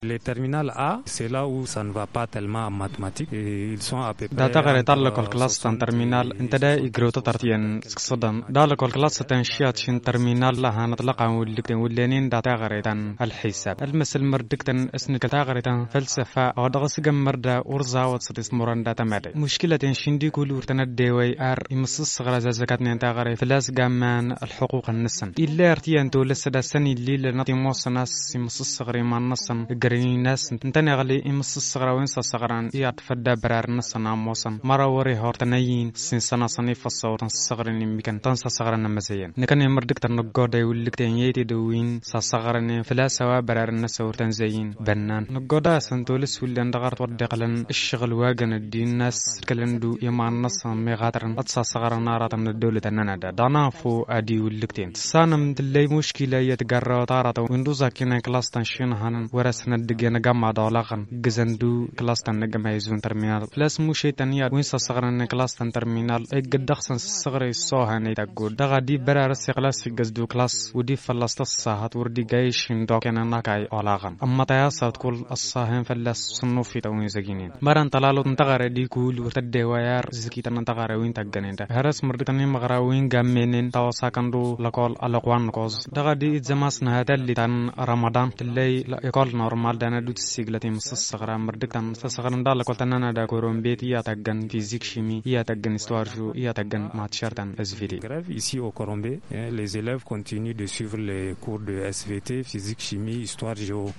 Les terminales A, c'est là où ça ne va pas tellement en mathématiques et ils sont à peu près. Data غير دالك الكلاس تن ترمينال انت دا يجروت ترتين صدام دالك الكلاس تنشيات شين ترمينال لها نطلق ولكن ولينين داتا غير تن الحساب المثل مردك تن اسن كتا غير تن فلسفة او دغس مردا ورزا وتصدس مران داتا مادي مشكلة شندي كل تن الدوي ار يمصص غرا زكات نتا غير فلاس جامان الحقوق النسن إلا ارتيان تو لسدا سني الليل نطي موس ناس يمصص غري ما نصن غرين ناس انتني غلي يمصص غرا وين صغران يتفدى برار نصنا موسن مرا وري هورتنايين سن سنه صنيف الصور صغرني مكان تنسى صغرنا مزيان نكن يمردك تنقود يولكتين يتي دوين صغرني فلا سوا برار الناس ورتنزين بنان نقودا سنتولس ولا ندغرت ودقلن الشغل واجن الدين ناس كلندو يما نص ميغاترن اتصا صغرنا رات من الدوله تنندا دانا فو ادي ولكتين سانم دلي مشكله يتقرا طارته ويندوزا كنا كلاس تنشين هان ورسنا دغنا جما دولغن جزندو كلاس تنجما يزون ترمينال فلاس مو شي تانيا وين صغرنا كلاس تن ترمينال اي قدخسن صغري سوهاني تاغود دغا دي برار كلاس في جزدو كلاس ودي فلست الصاحات وردي جايش دو كنا ناكاي اولاغن اما تياسات كل الصاهن فلاس صنو في توين زغينين مران طلالو تنتغر دي كول ورتدي ويار زكي تنتغر وين تاغنيندا هرس مردتني مغراوين غامينين تاوسا كندو لكول القوان كوز دغا دي زماس نهادل تن رمضان تلي يقول نورمال دانا دوت سيغلتي مص صغرا مردك تن صغرن دال كول تنانا دا كوروم بيت يا تاغن فيزيك شيمي يا تاغن histoire جو يا تاغن ماتشارتن SVT. Ici au Corombé, les élèves continuent de suivre les cours de SVT, physique, chimie, histoire, géo.